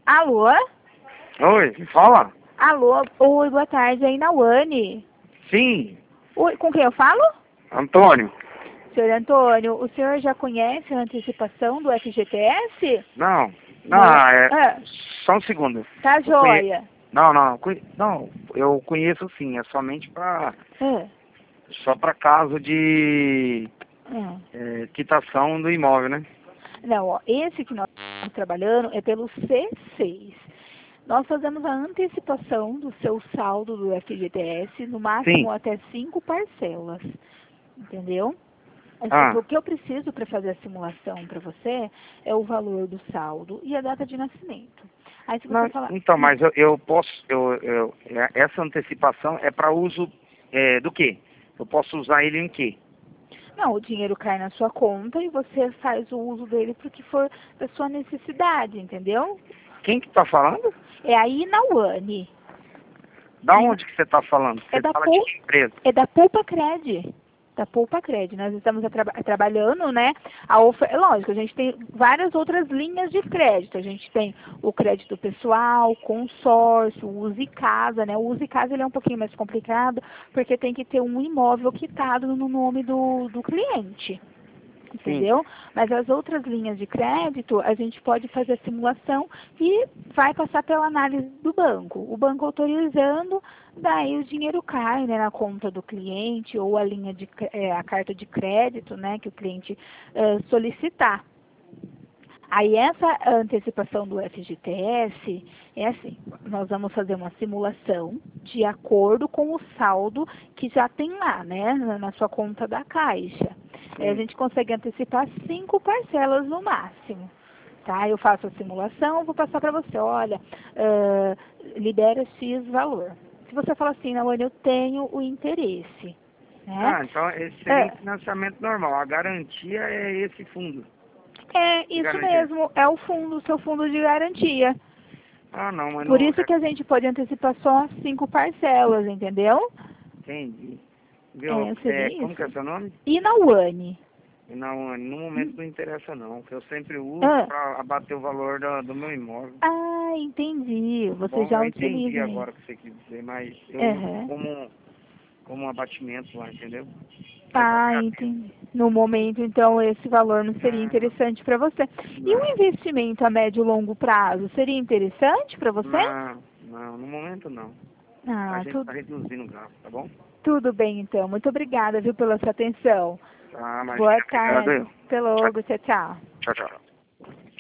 Alô? Oi, me fala? Alô? Oi, boa tarde, aí na Uane. Sim, Oi, com quem eu falo? Antônio. Senhor Antônio, o senhor já conhece a antecipação do FGTS? Não, Não. é Ah, só um segundo. tá Eu conhe- joia. Não, eu conheço sim, é somente Ah, só para caso de ah. quitação do imóvel, né? Não, ó, esse que nós estamos trabalhando é pelo C6. Nós fazemos a antecipação do seu saldo do FGTS, no máximo Sim. até 5 parcelas. Entendeu? Ah, O que eu preciso para fazer a simulação para você é o valor do saldo e a data de nascimento. Aí se você não, falar, então, mas eu posso, essa antecipação é para uso do quê? Eu posso usar ele em quê? não, o dinheiro cai na sua conta e você faz o uso dele para o que for da sua necessidade, entendeu? Quem que tá falando? É aí na Uane. Da onde que você tá falando? É Você da, fala de que empresa? é da Poupa Cred. Da Poupa Cred. Nós estamos trabalhando, né? Lógico, a gente tem várias outras linhas de crédito. A gente tem o crédito pessoal, consórcio, Use Casa, né? O Use Casa ele é um pouquinho mais complicado, porque tem que ter um imóvel quitado no nome do cliente. Sim. Entendeu? Mas as outras linhas de crédito, a gente pode fazer a simulação e vai passar pela análise do banco. O banco autorizando, daí o dinheiro cai, né, na conta do cliente ou a linha de a carta de crédito, né, que o cliente solicitar. Aí essa antecipação do FGTS é assim, nós vamos fazer uma simulação de acordo com o saldo que já tem lá, né, na sua conta da Caixa. A Sim. gente consegue antecipar 5 parcelas no máximo. Tá? Eu faço a simulação, vou passar para você, olha, libera X valor. Se você fala assim, não, eu tenho o interesse, né? Ah, então esse seria um financiamento normal. A garantia é esse fundo É de isso garantia. mesmo, é o fundo, o seu fundo de garantia. Ah, não, mas Por não. isso que a gente pode antecipar só 5 parcelas, entendeu? Entendi. Viu? É, seria Como que é isso. seu nome? E na Uane? Não, no momento não interessa não, que eu sempre uso Ah, para abater o valor do meu imóvel. entendi. Tá Você bom? já Eu entendi utiliza aí. agora o que você quis dizer, mas eu uso Aham. como um abatimento lá, entendeu? Mas eu agradeço. Entendi. No momento, então, esse valor não seria Não, interessante para você. E um não, investimento a médio e longo prazo seria interessante para você? no momento não. A Ah, gente está tudo, reduzindo o gasto, tá bom? tudo bem, então. Muito obrigada, viu, pela sua atenção. Tá, Boa imagina, obrigado tarde. eu. Até Tchau, logo. Tchau, tchau. tchau, tchau.